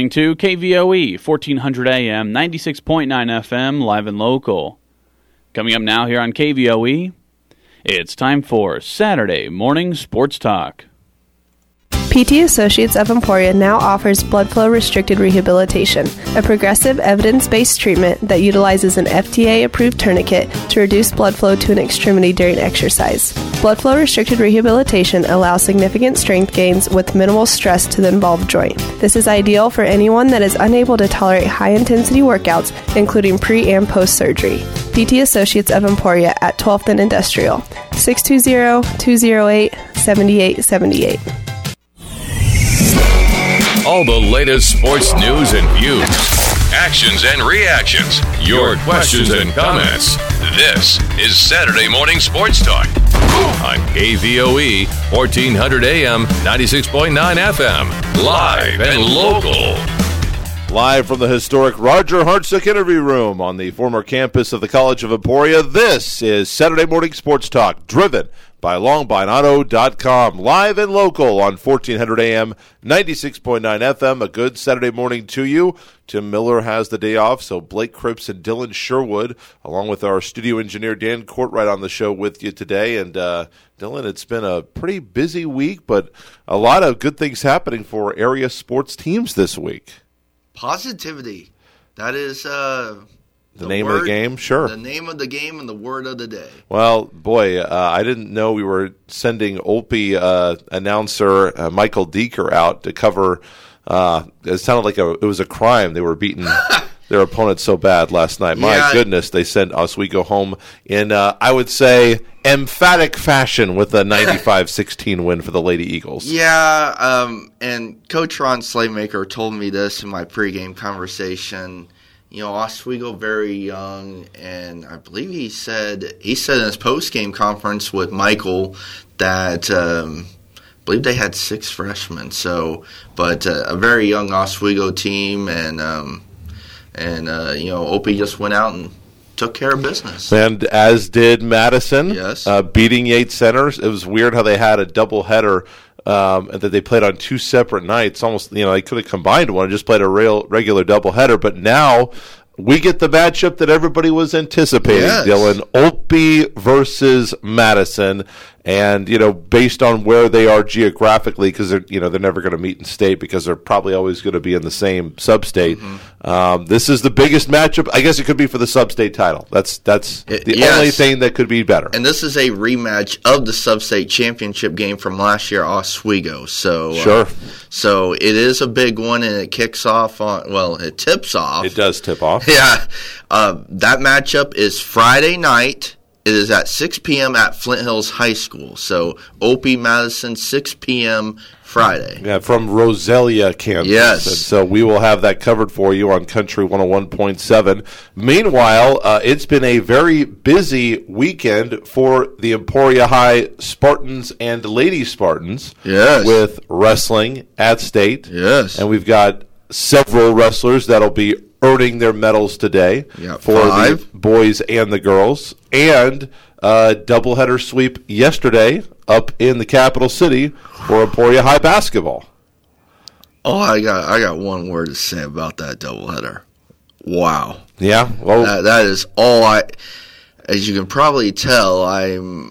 listening to KVOE, 1400 AM, 96.9 FM, live and local. Coming up now here on KVOE, it's time for Saturday Morning Sports Talk. PT Associates of Emporia now offers blood flow restricted rehabilitation, a progressive evidence-based treatment that utilizes an FDA-approved tourniquet to reduce blood flow to an extremity during exercise. Blood flow restricted rehabilitation allows significant strength gains with minimal stress to the involved joint. This is ideal for anyone that is unable to tolerate high-intensity workouts, including pre- and post-surgery. PT Associates of Emporia at 12th and Industrial, 620-208-7878. All the latest sports news and views, actions and reactions, your questions and comments. This is Saturday Morning Sports Talk on KVOE, 1400 AM, 96.9 FM, live and local. Live from the historic Roger Hartsook interview room on the former campus of the College of Emporia, this is Saturday Morning Sports Talk, driven by LongBineAuto.com. Live and local on 1400 AM, 96.9 FM. A good Saturday morning to you. Tim Miller has the day off, so Blake Cripps and Dylan Sherwood, along with our studio engineer Dan Courtwright on the show with you today. And Dylan, it's been a pretty busy week, but a lot of good things happening for area sports teams this week. Positivity. That is the name of the game, sure. The name of the game and the word of the day. Well, boy, I didn't know we were sending Olpe announcer Michael Deeker out to cover. It sounded like it was a crime. They were beating their opponents so bad last night. My goodness, they sent Oswego home in, I would say, emphatic fashion with a 95-16 win for the Lady Eagles. Yeah, and Coach Ron Slaymaker told me this in my pregame conversation. You know, Oswego very young, and I believe he said in his postgame conference with Michael that I believe they had 6 freshmen. So, but a very young Oswego team, and you know, Opie just went out and took care of business. And as did Madison, yes, beating Yates Center. It was weird how they had a doubleheader. That they played on 2 separate nights. Almost, you know, they could have combined one and just played a regular doubleheader. But now we get the matchup that everybody was anticipating, yes. Dylan. Olpe versus Madison. And, you know, based on where they are geographically, because they're never going to meet in state because they're probably always going to be in the same sub-state. Mm-hmm. This is the biggest matchup. I guess it could be for the sub-state title. That's the only thing that could be better. And this is a rematch of the sub-state championship game from last year, Oswego. So sure. So it is a big one, and it kicks off on. Well, it tips off. It does tip off. Yeah. That matchup is Friday night. It is at 6 p.m. at Flint Hills High School. So, Opie Madison, 6 p.m. Friday. Yeah, from Roselia, Kansas. Yes. And so we will have that covered for you on Country 101.7. Meanwhile, it's been a very busy weekend for the Emporia High Spartans and Lady Spartans. Yes. With wrestling at state. Yes. And we've got several wrestlers that'll be earning their medals today for 5. The boys and the girls. And doubleheader sweep yesterday up in the capital city for Emporia High basketball. Oh, I got one word to say about that doubleheader. Wow. Yeah. Well, that is all as you can probably tell, I'm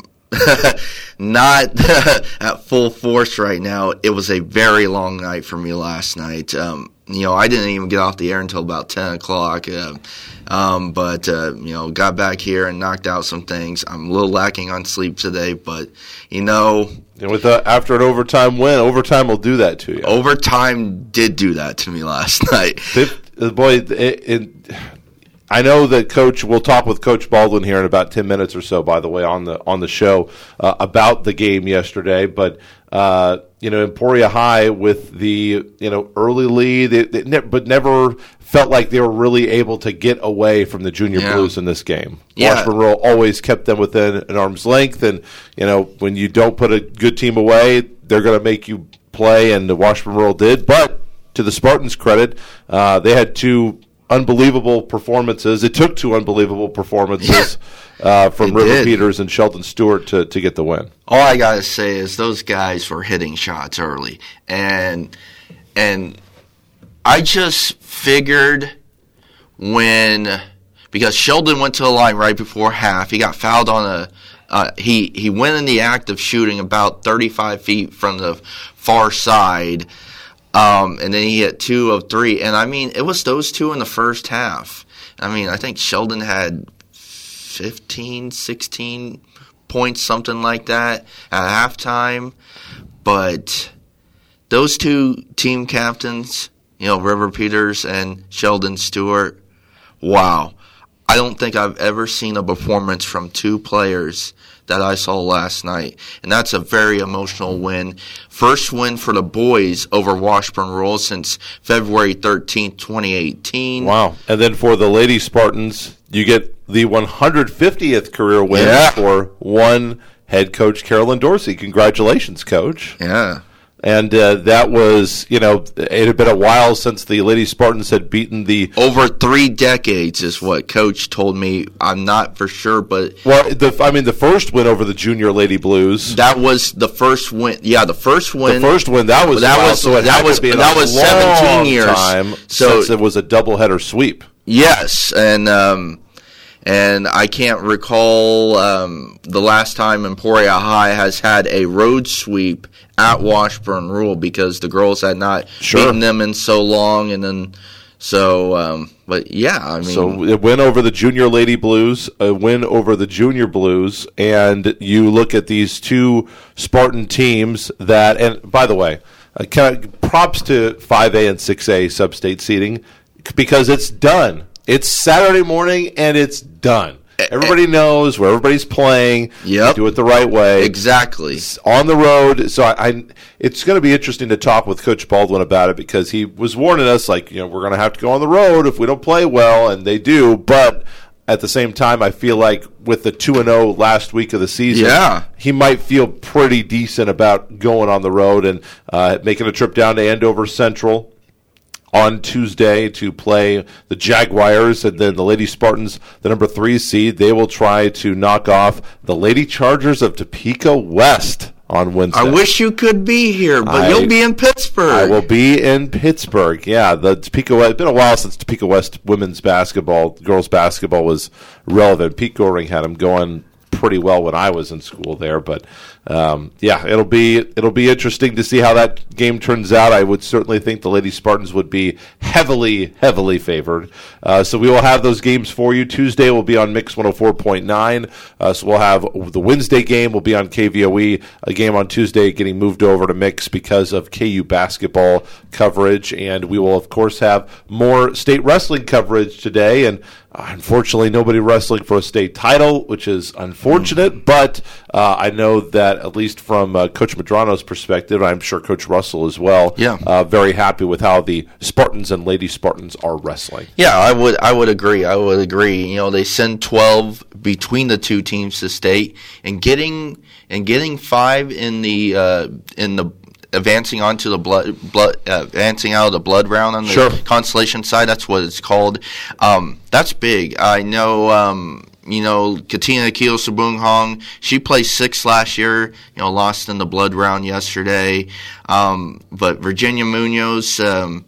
not at full force right now. It was a very long night for me last night. You know, I didn't even get off the air until about 10 o'clock. But you know, got back here and knocked out some things. I'm a little lacking on sleep today, but, you know. And with after an overtime win, overtime will do that to you. Overtime did do that to me last night. I know that we'll talk with Coach Baldwin here in about 10 minutes or so, by the way, on the show about the game yesterday. But, you know, Emporia High with the, you know, early lead, but never felt like they were really able to get away from the Junior Blues in this game. Yeah. Washburn Rural always kept them within an arm's length. And, you know, when you don't put a good team away, they're going to make you play, and the Washburn Rural did. But to the Spartans' credit, they had 2 unbelievable performances. It took 2 unbelievable performances from River Peters and Sheldon Stewart to get the win. All I got to say is those guys were hitting shots early. And I just figured because Sheldon went to the line right before half, he got fouled on he went in the act of shooting about 35 feet from the far side, and then he hit 2 of 3. And, I mean, it was those two in the first half. I mean, I think Sheldon had 15, 16 points, something like that, at halftime. But those two team captains, River Peters and Sheldon Stewart, wow. I don't think I've ever seen a performance from two players that I saw last night. And that's a very emotional win. First win for the boys over Washburn Rural since February 13th, 2018. Wow. And then for the Lady Spartans, you get the 150th career win for one head coach, Carolyn Dorsey. Congratulations, Coach. Yeah. And that was, it had been a while since the Lady Spartans had beaten the... Over 3 decades is what Coach told me. I'm not for sure, but... Well, the first win over the Junior Lady Blues... That was the first win. Yeah, the first win... The first win, that was 17 years. Time since it was a doubleheader sweep. Yes, and I can't recall the last time Emporia High has had a road sweep at Washburn Rural because the girls had not beaten them in so long, and then but yeah, I mean, so a win over the Junior Lady Blues, a win over the Junior Blues, and you look at these two Spartan teams that, and by the way, props to 5A and 6A sub-state seating because it's done. It's Saturday morning and it's done. Everybody knows where everybody's playing. Yep. Do it the right way. Exactly. It's on the road. So it's going to be interesting to talk with Coach Baldwin about it because he was warning us, we're going to have to go on the road if we don't play well, and they do. But at the same time, I feel like with the 2-0 last week of the season, he might feel pretty decent about going on the road and making a trip down to Andover Central on Tuesday to play the Jaguars, and then the Lady Spartans, the number 3 seed, they will try to knock off the Lady Chargers of Topeka West on Wednesday. I wish you could be here, but you'll be in Pittsburgh. I will be in Pittsburgh. Yeah, the Topeka West. It's been a while since Topeka West women's basketball, girls basketball was relevant. Pete Goring had them going pretty well when I was in school there, but it'll be interesting to see how that game turns out. I would certainly think the Lady Spartans would be heavily favored. So we will have those games for you. Tuesday will be on Mix 104.9. So we'll have the Wednesday game will be on KVOE. A game on Tuesday getting moved over to Mix because of KU basketball coverage, and we will of course have more state wrestling coverage today. And unfortunately, nobody wrestling for a state title, which is unfortunate. But I know that at least from Coach Madrano's perspective, I'm sure Coach Russell as well, very happy with how the Spartans and Lady Spartans are wrestling. Yeah, I would agree. They send 12 between the two teams to state, and getting 5 in the advancing onto the advancing out of the blood round on the consolation side. That's what it's called. That's big. I know. Katina Keo Sabung Hong, she placed 6th last year, lost in the blood round yesterday. But Virginia Munoz,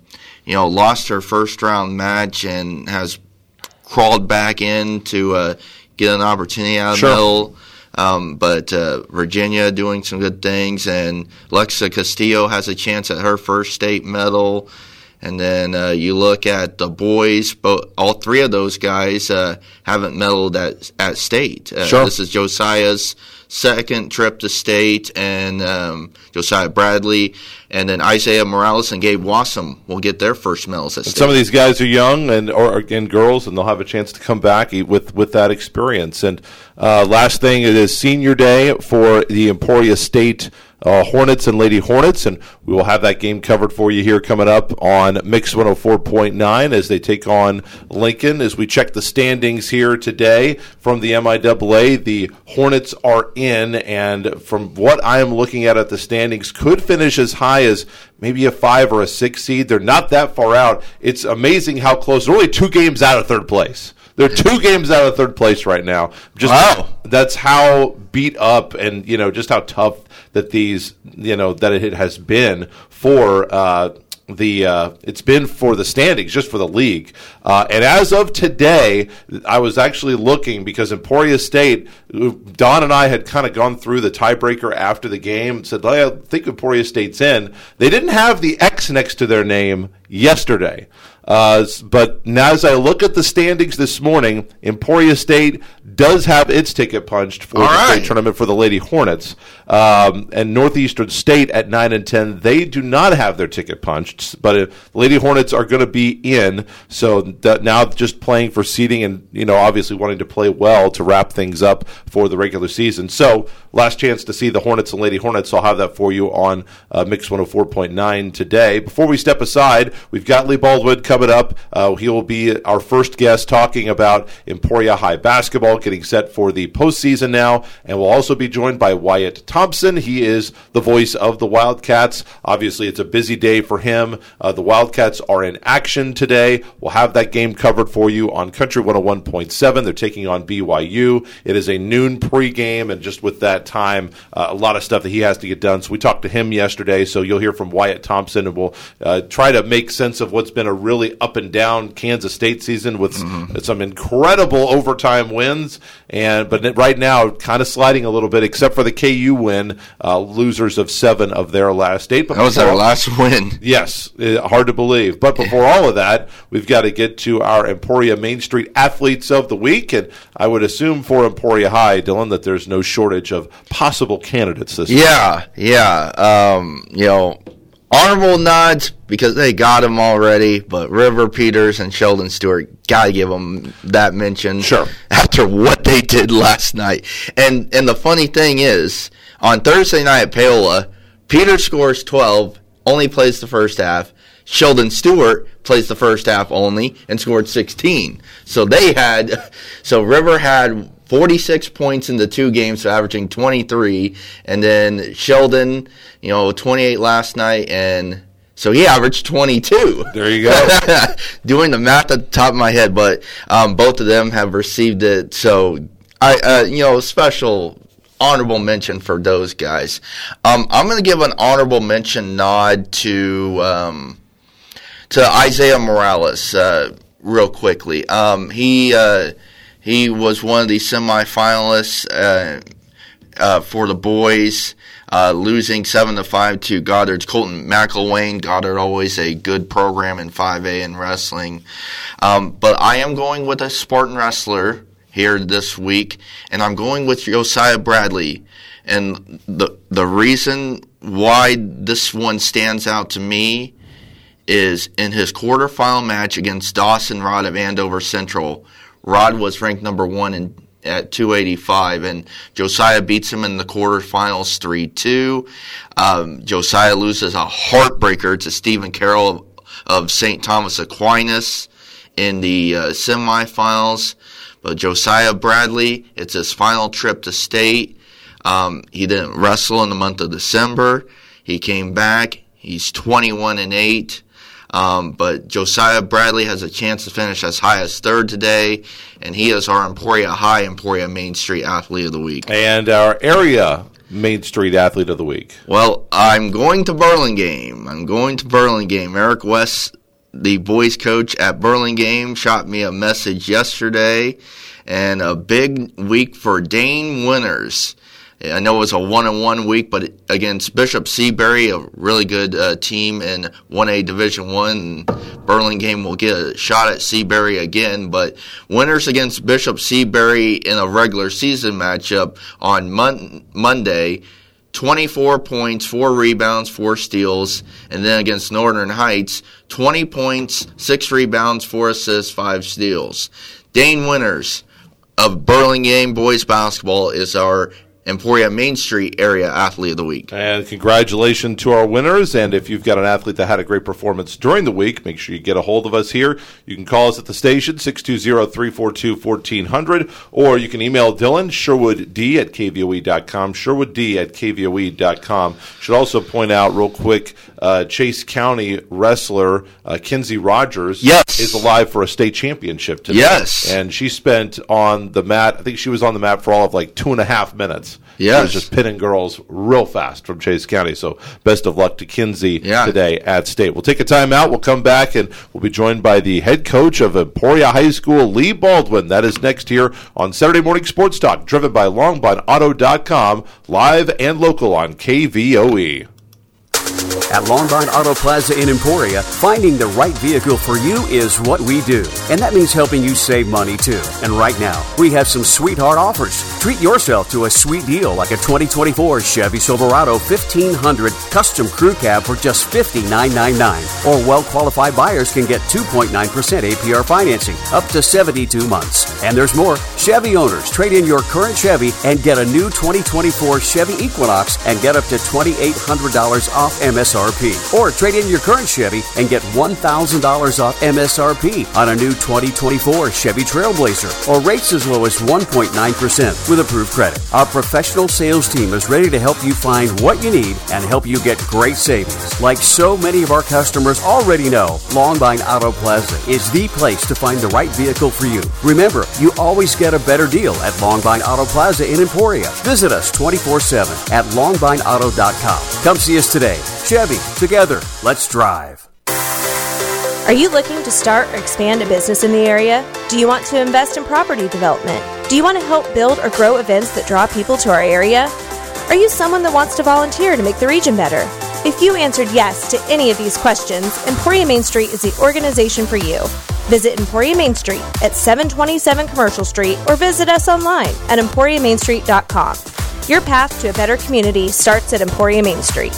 lost her first round match and has crawled back in to get an opportunity out of the middle. But Virginia doing some good things, and Lexa Castillo has a chance at her first state medal. And then you look at the boys, all 3 of those guys haven't medaled at state. This is Josiah's second trip to state, and Josiah Bradley, and then Isaiah Morales and Gabe Wassam will get their first medals at state. Some of these guys are young and girls, and they'll have a chance to come back with that experience. And last thing, it is senior day for the Emporia State Hornets and Lady Hornets, and we will have that game covered for you here coming up on Mix 104.9 as they take on Lincoln. As we check the standings here today from the MIAA, the Hornets are in, and from what I am looking at the standings, could finish as high as maybe a 5 or a 6 seed. They're not that far out. It's amazing how close. They're only 2 games out of 3rd place. They're 2 games out of 3rd place right now. Wow. That's how beat up and, just how tough that these, that it has been for it's been for the standings, just for the league. And as of today, I was actually looking because Emporia State, Don and I had kind of gone through the tiebreaker after the game, said, I think Emporia State's in. They didn't have the X next to their name yesterday. But now as I look at the standings this morning, Emporia State does have its ticket punched for the state tournament for the Lady Hornets. And Northeastern State at 9 and 10, they do not have their ticket punched, but Lady Hornets are going to be in. So now just playing for seeding and, obviously wanting to play well to wrap things up for the regular season. So last chance to see the Hornets and Lady Hornets. I'll have that for you on Mix 104.9 today. Before we step aside, we've got Lee Baldwin coming up. He will be our first guest talking about Emporia High basketball, getting set for the postseason now. And we'll also be joined by Wyatt Thompson. He is the voice of the Wildcats. Obviously, it's a busy day for him. The Wildcats are in action today. We'll have that game covered for you on Country 101.7. They're taking on BYU. It is a noon pregame, and just with that time, a lot of stuff that he has to get done. So we talked to him yesterday, so you'll hear from Wyatt Thompson, and we'll try to make sense of what's been a really up and down Kansas State season with some incredible overtime wins, but right now kind of sliding a little bit, except for the KU win, losers of 7 of their last 8. But that was their last win. Yes, hard to believe. But before all of that, we've got to get to our Emporia Main Street Athletes of the Week, and I would assume for Emporia High, Dylan, that there's no shortage of possible candidates this year. Honorable nods because they got him already, but River Peters and Sheldon Stewart, got to give them that mention. Sure. After what they did last night. And the funny thing is, on Thursday night at Paola, Peters scores 12, only plays the first half. Sheldon Stewart plays the first half only and scored 16. So River had 46 points in the 2 games, so averaging 23. And then Sheldon, 28 last night, and so he averaged 22. There you go. Doing the math at the top of my head, but both of them have received it. So, special honorable mention for those guys. I'm going to give an honorable mention nod to Isaiah Morales real quickly. He was one of the semifinalists for the boys, losing 7-5 to Goddard's Colton McElwain. Goddard always a good program in 5A in wrestling. But I am going with a Spartan wrestler here this week, and I'm going with Josiah Bradley. And the reason why this one stands out to me is in his quarterfinal match against Dawson Rod of Andover Central. Rod was ranked number 1 at 285, and Josiah beats him in the quarterfinals 3-2. Josiah loses a heartbreaker to Stephen Carroll of St. Thomas Aquinas in the semifinals. But Josiah Bradley, it's his final trip to state. He didn't wrestle in the month of December. He came back. He's 21-8. But Josiah Bradley has a chance to finish as high as 3rd today, and he is our Emporia High, Emporia Main Street Athlete of the Week. And our area Main Street Athlete of the Week. Well, I'm going to Burlingame. Eric West, the boys coach at Burlingame, shot me a message yesterday, and a big week for Dane Winters. I know it was a 1-1 week, but against Bishop Seabury, a really good team in 1A Division I, Burlingame will get a shot at Seabury again. But Winters against Bishop Seabury in a regular season matchup on Monday, 24 points, 4 rebounds, 4 steals. And then against Northern Heights, 20 points, 6 rebounds, 4 assists, 5 steals. Dane Winters of Burlingame boys basketball is our Emporia Main Street Area Athlete of the Week. And congratulations to our winners. And if you've got an athlete that had a great performance during the week, make sure you get a hold of us here. You can call us at the station, 620-342-1400, or you can email Dylan, SherwoodD@KVOE.com, SherwoodD@KVOE.com. Should also point out real quick, Chase County wrestler Kinsey Rogers is alive for a state championship today. Yes. And she spent on the mat, I think she was on the mat for all of like 2.5 minutes. Yes. He's just pinning girls real fast from Chase County. So best of luck to Kinsey today at State. We'll take a timeout. We'll come back, and we'll be joined by the head coach of Emporia High School, Lee Baldwin. That is next here on Saturday Morning Sports Talk, driven by LongBondAuto.com, live and local on KVOE. At Longbond Auto Plaza in Emporia, finding the right vehicle for you is what we do. And that means helping you save money, too. And right now, we have some sweetheart offers. Treat yourself to a sweet deal like a 2024 Chevy Silverado 1500 Custom Crew Cab for just $59.99. Or well-qualified buyers can get 2.9% APR financing up to 72 months. And there's more. Chevy owners, trade in your current Chevy and get a new 2024 Chevy Equinox and get up to $2,800 off MSRP. Or trade in your current Chevy and get $1,000 off MSRP on a new 2024 Chevy Trailblazer, or rates as low as 1.9% with approved credit. Our professional sales team is ready to help you find what you need and help you get great savings. Like so many of our customers already know, Longbond Auto Plaza is the place to find the right vehicle for you. Remember, you always get a better deal at Longbond Auto Plaza in Emporia. Visit us 24/7 at LongbondAuto.com. Come see us today. Chevy, together, let's drive. Are you looking to start or expand a business in the area? Do you want to invest in property development? Do you want to help build or grow events that draw people to our area? Are you someone that wants to volunteer to make the region better? If you answered yes to any of these questions, Emporia Main Street is the organization for you. Visit Emporia Main Street at 727 Commercial Street or visit us online at EmporiaMainStreet.com. Your path to a better community starts at Emporia Main Street.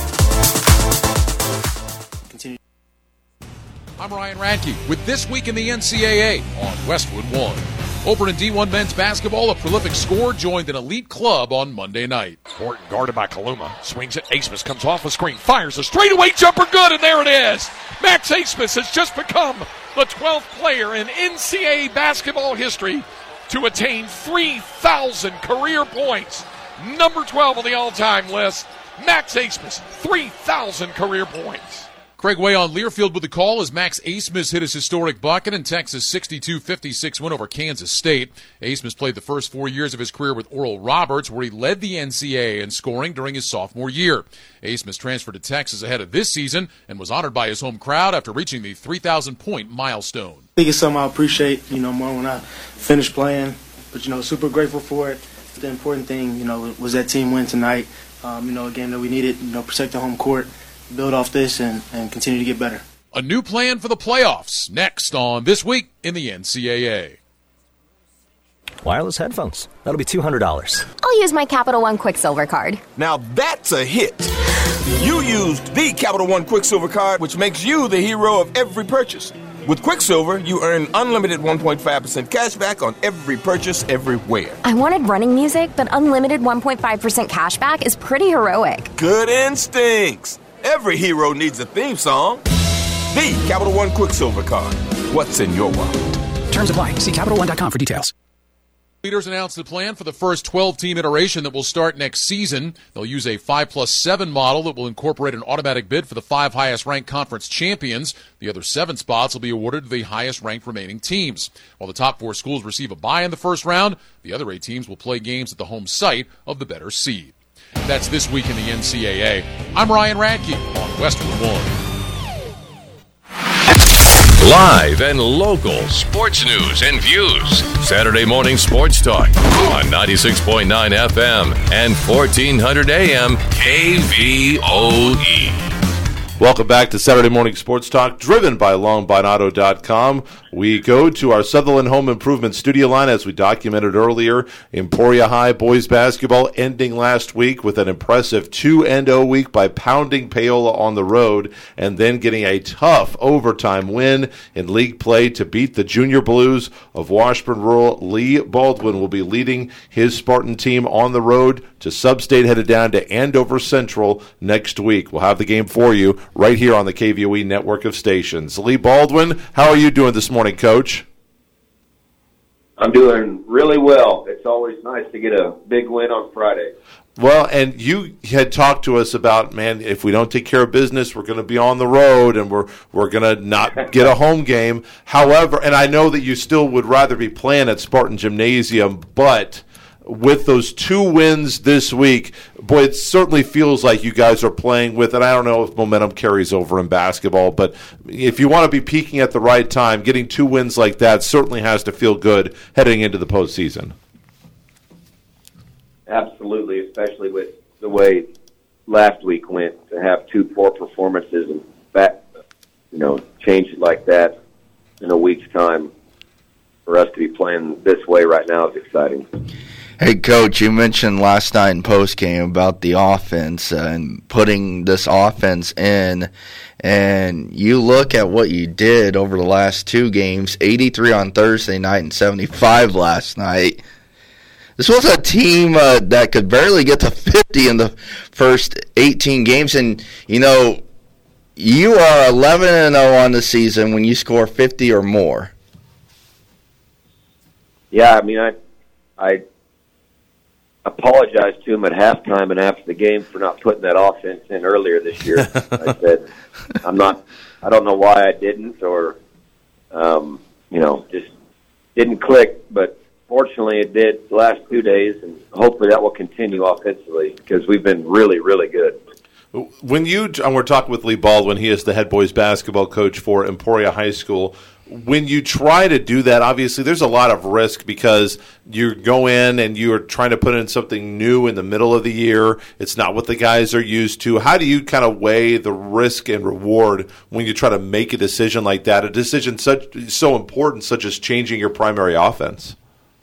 I'm Ryan Radke with This Week in the NCAA on Westwood One. Over in D1 men's basketball, a prolific scorer joined an elite club on Monday night. Horton guarded by Kaluma. Swings it. Asmus comes off a screen. Fires a straightaway jumper. Good, and there it is. Max Asmus has just become the 12th player in NCAA basketball history to attain 3,000 career points. Number 12 on the all-time list. Max Asmus, 3,000 career points. Craig Way on Learfield with the call as Max Asmus hit his historic bucket in Texas' 62-56 win over Kansas State. Asmus played the first 4 years of his career with Oral Roberts, where he led the NCAA in scoring during his sophomore year. Asmus transferred to Texas ahead of this season and was honored by his home crowd after reaching the 3,000-point milestone. I think it's something I appreciate, more when I finish playing, but, super grateful for it. The important thing, was that team win tonight. A game that we needed, protect the home court, build off this, and continue to get better. A new plan for the playoffs next on This Week in the NCAA. Wireless headphones. That'll be $200. I'll use my Capital One Quicksilver card. Now that's a hit. You used the Capital One Quicksilver card, which makes you the hero of every purchase. With Quicksilver, you earn unlimited 1.5% cash back on every purchase everywhere. I wanted running music, but unlimited 1.5% cash back is pretty heroic. Good instincts. Every hero needs a theme song. The Capital One Quicksilver card. What's in your wallet? Terms apply. See CapitalOne.com for details. Leaders announced the plan for the first 12-team iteration that will start next season. They'll use a 5+7 model that will incorporate an automatic bid for the 5 highest-ranked conference champions. The other 7 spots will be awarded to the highest-ranked remaining teams. While the top 4 schools receive a bye in the first round, the other 8 teams will play games at the home site of the better seed. That's This Week in the NCAA. I'm Ryan Radke on Westwood One. Live and local sports news and views. Saturday Morning Sports Talk on 96.9 FM and 1400 AM KVOE. Welcome back to Saturday Morning Sports Talk, driven by LongBondAuto.com. We go to our Sutherland Home Improvement studio line, as we documented earlier. Emporia High boys basketball ending last week with an impressive 2-0 week by pounding Paola on the road and then getting a tough overtime win in league play to beat the Junior Blues of Washburn Rural. Lee Baldwin will be leading his Spartan team on the road to Substate, headed down to Andover Central next week. We'll have the game for you right here on the KVOE network of stations. Lee Baldwin, how are you doing this morning, Coach? I'm doing really well. It's always nice to get a big win on Friday. Well, and you had talked to us about, man, if we don't take care of business, we're going to be on the road and we're going to not get a home game. However, and I know that you still would rather be playing at Spartan Gymnasium, but with those 2 wins this week, boy, it certainly feels like you guys are playing with it. I don't know if momentum carries over in basketball, but if you want to be peaking at the right time, getting 2 wins like that certainly has to feel good heading into the postseason. Absolutely, especially with the way last week went, to have 2 poor performances and change it like that in a week's time. For us to be playing this way right now is exciting. Hey, Coach, you mentioned last night in postgame about the offense and putting this offense in, and you look at what you did over the last 2 games, 83 on Thursday night and 75 last night. This was a team that could barely get to 50 in the first 18 games, and, you are 11-0 on the season when you score 50 or more. Yeah, I mean, I apologized to him at halftime and after the game for not putting that offense in earlier this year. I said, I don't know why I didn't, or, just didn't click. But fortunately it did the last 2 days, and hopefully that will continue offensively because we've been really, really good. When we're talking with Lee Baldwin, he is the head boys basketball coach for Emporia High School. When you try to do that, obviously there's a lot of risk because you go in and you're trying to put in something new in the middle of the year. It's not what the guys are used to. How do you kind of weigh the risk and reward when you try to make a decision like that, a decision so important such as changing your primary offense?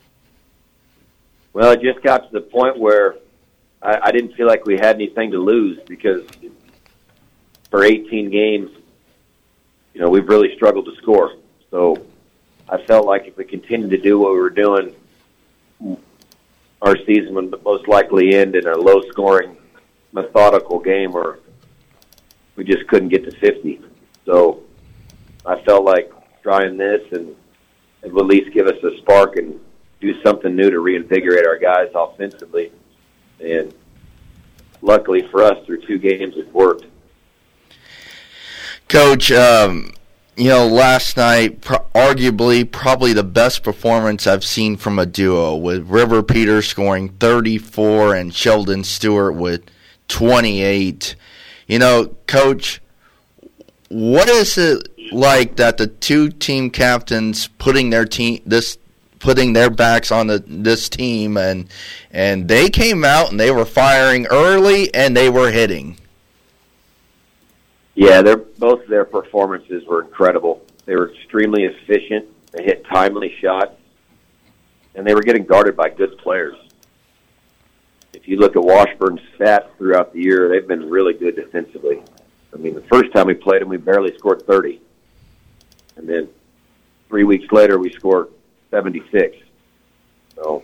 Well, it just got to the point where I didn't feel like we had anything to lose because for 18 games, we've really struggled to score. So I felt like if we continued to do what we were doing, our season would most likely end in a low-scoring, methodical game where we just couldn't get to 50. So I felt like trying this and it would at least give us a spark and do something new to reinvigorate our guys offensively. And luckily for us, through 2 games, it worked. Coach, last night, arguably probably the best performance I've seen from a duo, with River Peters scoring 34 and Sheldon Stewart with 28. Coach, what is it like that the 2 team captains putting their backs on this team, and they came out and they were firing early and they were hitting? Yeah, both of their performances were incredible. They were extremely efficient. They hit timely shots, and they were getting guarded by good players. If you look at Washburn's stats throughout the year, they've been really good defensively. I mean, the first time we played them, we barely scored 30. And then 3 weeks later, we scored 76. So,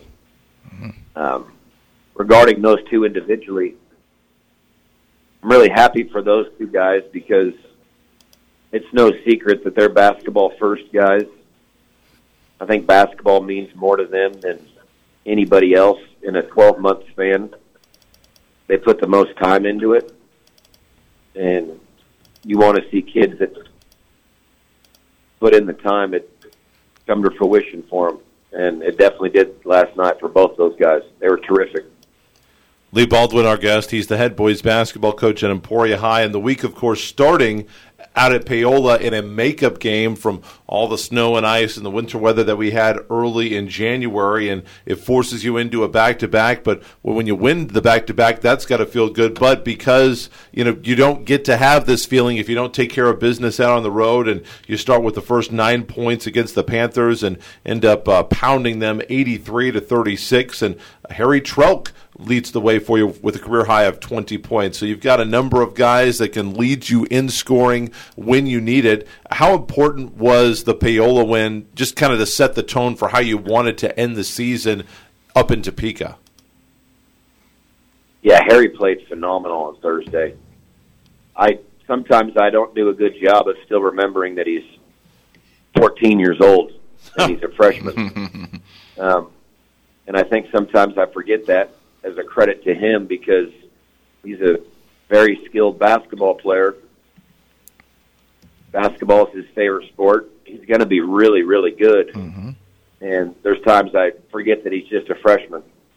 regarding those 2 individually, I'm really happy for those 2 guys because it's no secret that they're basketball-first guys. I think basketball means more to them than anybody else in a 12-month span. They put the most time into it, and you want to see kids that put in the time it come to fruition for them, and it definitely did last night for both those guys. They were terrific. Lee Baldwin, our guest. He's the head boys basketball coach at Emporia High. And the week, of course, starting out at Paola in a makeup game from all the snow and ice and the winter weather that we had early in January. And it forces you into a back-to-back. But when you win the back-to-back, that's got to feel good. But because, you don't get to have this feeling if you don't take care of business out on the road, and you start with the first 9 points against the Panthers and end up pounding them 83-36. And Harry Trelk leads the way for you with a career high of 20 points. So you've got a number of guys that can lead you in scoring when you need it. How important was the Paola win just kind of to set the tone for how you wanted to end the season up in Topeka? Yeah, Harry played phenomenal on Thursday. Sometimes I don't do a good job of still remembering that he's 14 years old and he's a freshman. And I think sometimes I forget that as a credit to him because he's a very skilled basketball player. Basketball is his favorite sport. He's going to be really, really good. Mm-hmm. And there's times I forget that he's just a freshman.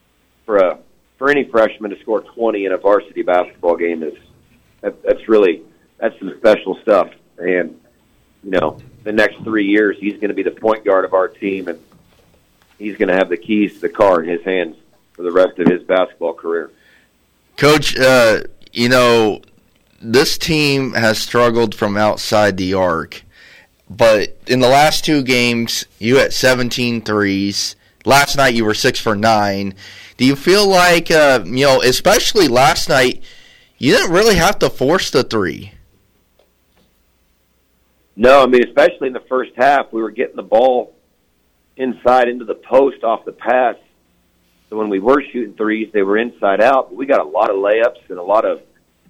for any freshman to score 20 in a varsity basketball game that's some special stuff. And the next 3 years, he's going to be the point guard of our team, and he's going to have the keys to the car in his hands for the rest of his basketball career. Coach, this team has struggled from outside the arc, but in the last 2 games, you had 17 threes. Last night, you were 6 for 9. Do you feel like, especially last night, you didn't really have to force the three? No, especially in the first half, we were getting the ball inside into the post off the pass. So when we were shooting threes, they were inside out. But we got a lot of layups and a lot of,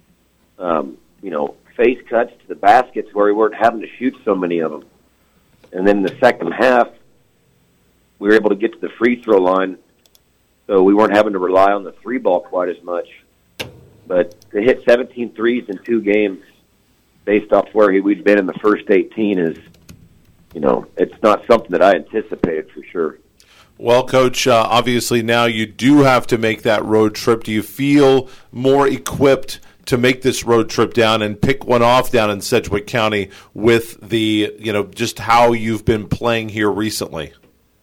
face cuts to the baskets where we weren't having to shoot so many of them. And then in the second half, we were able to get to the free throw line, so we weren't having to rely on the three ball quite as much. But to hit 17 threes in 2 games based off where we'd been in the first 18 is, it's not something that I anticipated for sure. Well, Coach, obviously now you do have to make that road trip. Do you feel more equipped to make this road trip down and pick one off down in Sedgwick County with the, just how you've been playing here recently?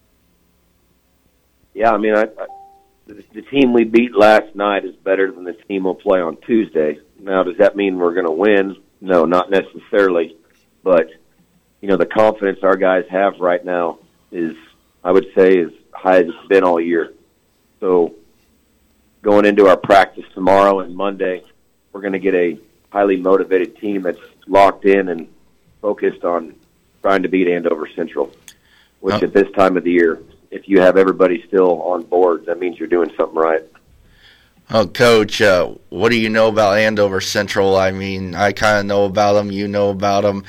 Yeah, the team we beat last night is better than the team we'll play on Tuesday. Now, does that mean we're going to win? No, not necessarily. But, the confidence our guys have right now is, I would say, as high as it's been all year. So going into our practice tomorrow and Monday, we're going to get a highly motivated team that's locked in and focused on trying to beat Andover Central, which at this time of the year, if you have everybody still on board, that means you're doing something right. Oh, Coach, what do you know about Andover Central? I kind of know about them. You know about them.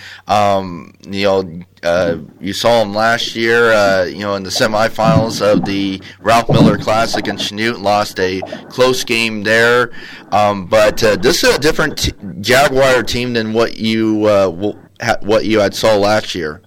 You saw them last year, in the semifinals of the Ralph Miller Classic in Chanute, lost a close game there. But this is a different Jaguar team than what you had saw last year.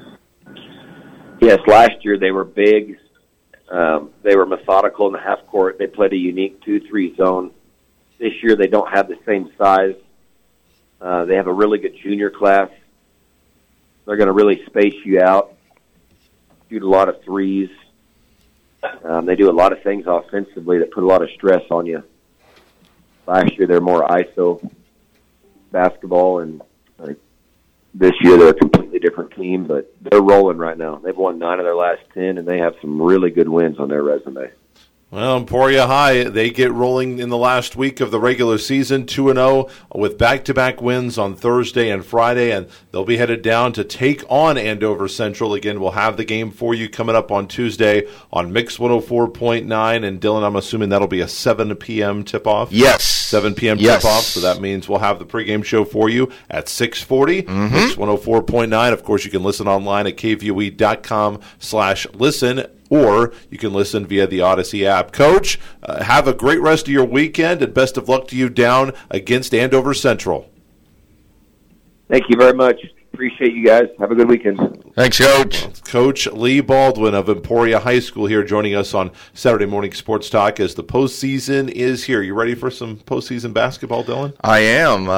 Yes, last year they were big. They were methodical in the half court. They played a unique 2-3 zone. This year they don't have the same size. They have a really good junior class. They're going to really space you out, shoot a lot of threes. They do a lot of things offensively that put a lot of stress on you. Last year they're more ISO basketball, and this year they're a completely different team, but they're rolling right now. They've won 9 of their last 10, and they have some really good wins on their resume. Well, Emporia High, they get rolling in the last week of the regular season, 2-0, with back-to-back wins on Thursday and Friday, and they'll be headed down to take on Andover Central. Again, we'll have the game for you coming up on Tuesday on Mix 104.9, and Dylan, I'm assuming that'll be a 7 p.m. tip-off? Yes. 7 p.m. tip-off, so that means we'll have the pregame show for you at 6:40, Mix 104.9. Of course, you can listen online at kvoe.com/listen, or you can listen via the Odyssey app. Coach, have a great rest of your weekend, and best of luck to you down against Andover Central. Thank you very much. Appreciate you guys. Have a good weekend. Thanks, Coach. Coach Lee Baldwin of Emporia High School here joining us on Saturday Morning Sports Talk as the postseason is here. You ready for some postseason basketball, Dylan? I am.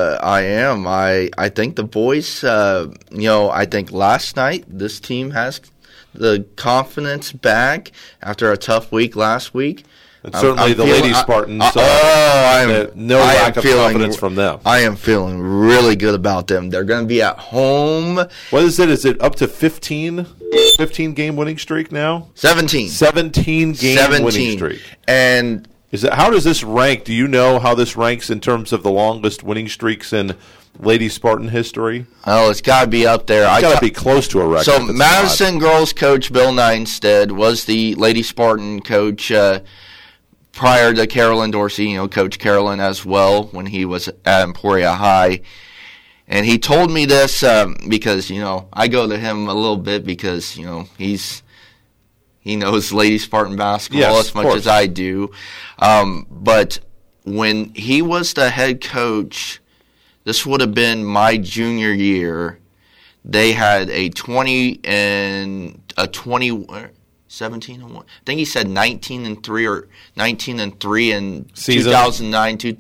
I think the boys, I think last night this team has the confidence back after a tough week last week. And certainly the Lady Spartans, no lack of confidence from them. I am feeling really good about them. They're going to be at home. What is it? Is it up to 15-game winning streak now? 17. 17-game winning streak. And how does this rank? Do you know how this ranks in terms of the longest winning streaks in Lady Spartan history? Oh, it's got to be up there. It's got to be close to a record. So Madison girls coach Bill Neinstead was the Lady Spartan coach prior to Carolyn Dorsey, Coach Carolyn as well when he was at Emporia High. And he told me this because, I go to him a little bit because, he knows Lady Spartan basketball as much as I do. But when he was the head coach, this would have been my junior year, they had a 20 17-1. I think he said 19-3 or 19-3 in season 2009.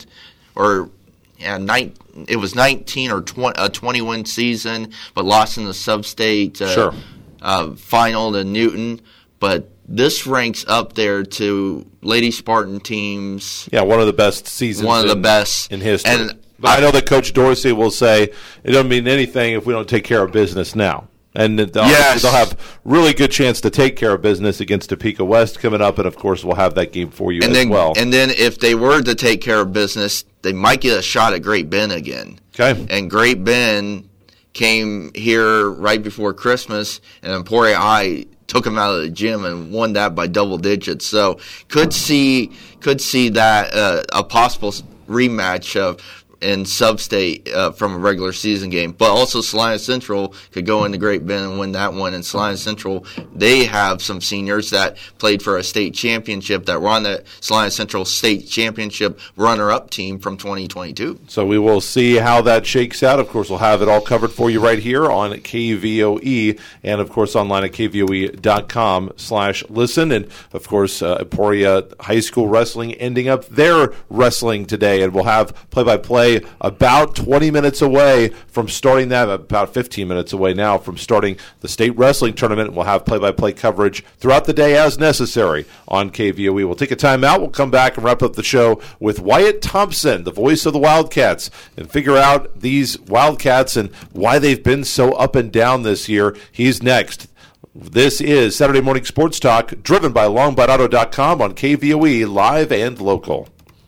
It was 19 or 20-win season, but lost in the sub-state final to Newton. But this ranks up there to Lady Spartan teams. Yeah, one of the best seasons. One of the best in history. And but I know that Coach Dorsey will say it doesn't mean anything if we don't take care of business now. And they'll have really good chance to take care of business against Topeka West coming up, and of course we'll have that game for you as well. And then if they were to take care of business, they might get a shot at Great Bend again. Okay. And Great Bend came here right before Christmas, and Emporia High took them out of the gym and won that by double digits. So could see that a possible rematch of in sub-state from a regular season game. But also Salina Central could go into Great Bend and win that one. And Salina Central, they have some seniors that played for a state championship that were on the Salina Central state championship runner-up team from 2022. So we will see how that shakes out. Of course, we'll have it all covered for you right here on KVOE and, of course, online at KVOE.com/listen. And, of course, Emporia High School Wrestling ending up their wrestling today. And we'll have play-by-play about 20 minutes away from starting that, about 15 minutes away now from starting the state wrestling tournament. We'll have play-by-play coverage throughout the day as necessary on KVOE. We'll take a time out. We'll come back and wrap up the show with Wyatt Thompson, the voice of the Wildcats, and figure out these Wildcats and why they've been so up and down this year. He's next. This is Saturday Morning Sports Talk, driven by LongBineAuto.com on KVOE, live and local.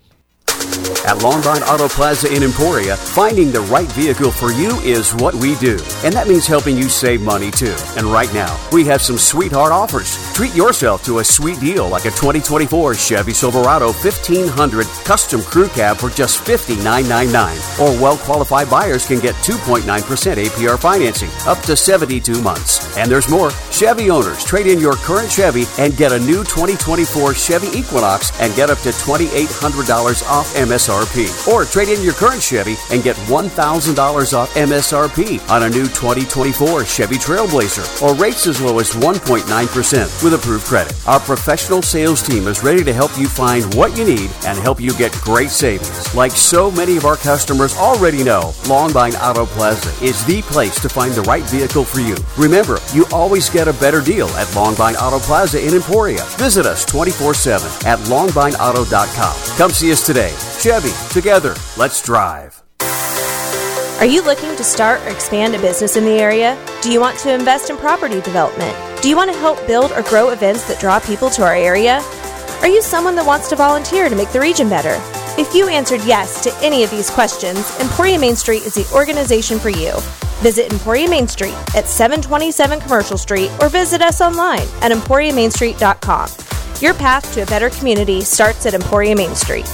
At Longbine Auto Plaza in Emporia, finding the right vehicle for you is what we do. And that means helping you save money too. And right now, we have some sweetheart offers. Treat yourself to a sweet deal like a 2024 Chevy Silverado 1500 Custom Crew Cab for just $59.99. Or well-qualified buyers can get 2.9% APR financing up to 72 months. And there's more. Chevy owners, trade in your current Chevy and get a new 2024 Chevy Equinox and get up to $2,800 off MSRP. Or trade in your current Chevy and get $1,000 off MSRP on a new 2024 Chevy Trailblazer, or rates as low as 1.9% with approved credit. Our professional sales team is ready to help you find what you need and help you get great savings. Like so many of our customers already know, Longbine Auto Plaza is the place to find the right vehicle for you. Remember, you always get a better deal at Longbine Auto Plaza in Emporia. Visit us 24/7 at LongbineAuto.com. Come see us today. Chevy, together, let's drive. Are you looking to start or expand a business in the area? Do you want to invest in property development? Do you want to help build or grow events that draw people to our area? Are you someone that wants to volunteer to make the region better? If you answered yes to any of these questions, Emporia Main Street is the organization for you. Visit Emporia Main Street at 727 Commercial Street or visit us online at EmporiaMainStreet.com. Your path to a better community starts at Emporia Main Street.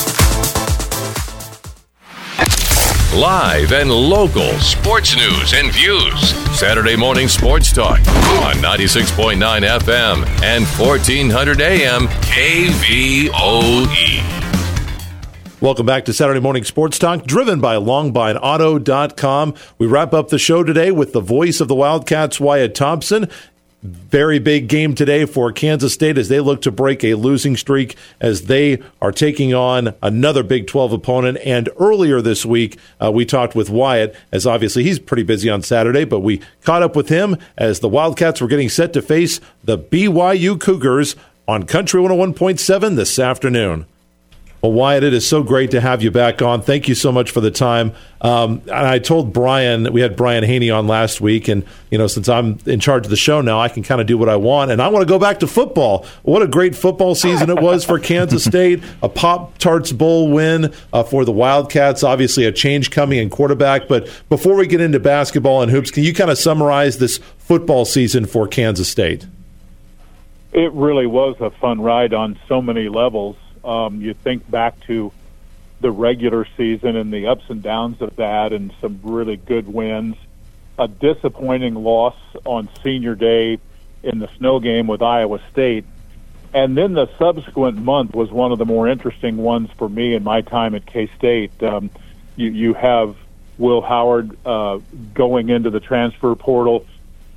Live and local sports news and views. Saturday Morning Sports Talk on 96.9 FM and 1400 AM KVOE. Welcome back to Saturday Morning Sports Talk, driven by LongBineAuto.com. We wrap up the show today with the voice of the Wildcats, Wyatt Thompson. Very big game today for Kansas State as they look to break a losing streak as they are taking on another Big 12 opponent. And earlier this week, we talked with Wyatt, as obviously he's pretty busy on Saturday, but we caught up with him as the Wildcats were getting set to face the BYU Cougars on Country 101.7 this afternoon. Well, Wyatt, it is so great to have you back on. Thank you so much for the time. And I told Brian, we had Brian Haney on last week, and since I'm in charge of the show now, I can kind of do what I want. And I want to go back to football. What a great football season it was for Kansas State. A Pop-Tarts Bowl win for the Wildcats. Obviously, a change coming in quarterback. But before we get into basketball and hoops, can you kind of summarize this football season for Kansas State? It really was a fun ride on so many levels. You think back to the regular season and the ups and downs of that and some really good wins. A disappointing loss on senior day in the snow game with Iowa State. And then the subsequent month was one of the more interesting ones for me in my time at K-State. You have Will Howard going into the transfer portal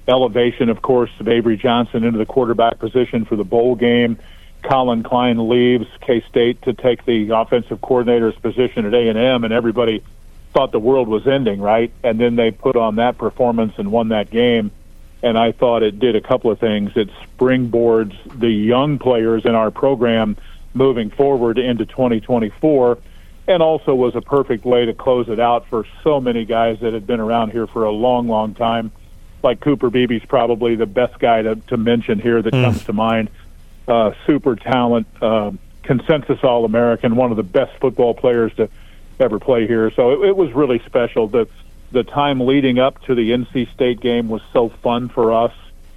elevation, of course, of Avery Johnson into the quarterback position for the bowl game. Colin Klein leaves K-State to take the offensive coordinator's position at A&M, and everybody thought the world was ending, right? And then they put on that performance and won that game. And I thought it did a couple of things. It springboards the young players in our program moving forward into 2024, and also was a perfect way to close it out for so many guys that had been around here for a long, long time. Like Cooper Beebe's probably the best guy to mention here that comes to mind. Super talent, consensus All-American, one of the best football players to ever play here. So it was really special. The time leading up to the NC State game was so fun for us.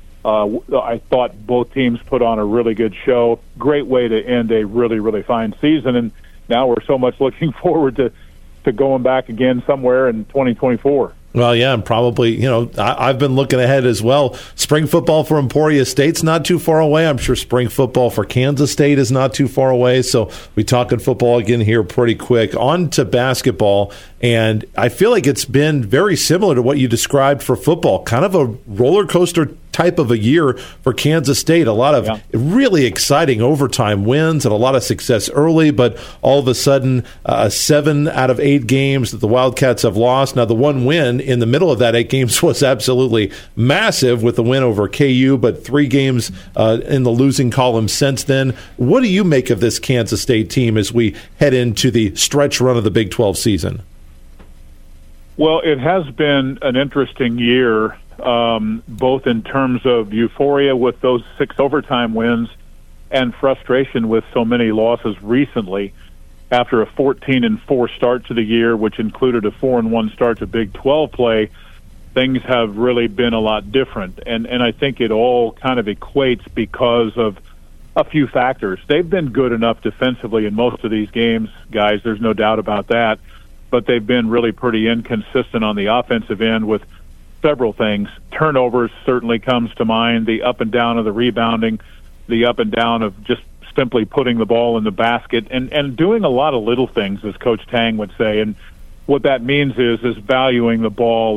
I thought both teams put on a really good show. Great way to end a really, really fine season. And now we're so much looking forward to going back again somewhere in 2024. Well, yeah, and probably, I've been looking ahead as well. Spring football for Emporia State's not too far away. I'm sure spring football for Kansas State is not too far away. So we talking football again here pretty quick. On to basketball, and I feel like it's been very similar to what you described for football. Kind of a roller coaster type of a year for Kansas State. A lot of really exciting overtime wins and a lot of success early, but all of a sudden, 7 out of 8 games that the Wildcats have lost. Now, the one win in the middle of that 8 games was absolutely massive with the win over KU, but 3 games in the losing column since then. What do you make of this Kansas State team as we head into the stretch run of the Big 12 season? Well, it has been an interesting year, both in terms of euphoria with those 6 overtime wins and frustration with so many losses recently. After a 14-4 start to the year, which included a 4-1 start to Big 12 play, things have really been a lot different. And I think it all kind of equates because of a few factors. They've been good enough defensively in most of these games, guys. There's no doubt about that. But they've been really pretty inconsistent on the offensive end with several things. Turnovers certainly comes to mind, the up and down of the rebounding, the up and down of just simply putting the ball in the basket and doing a lot of little things, as Coach Tang would say. And what that means is valuing the ball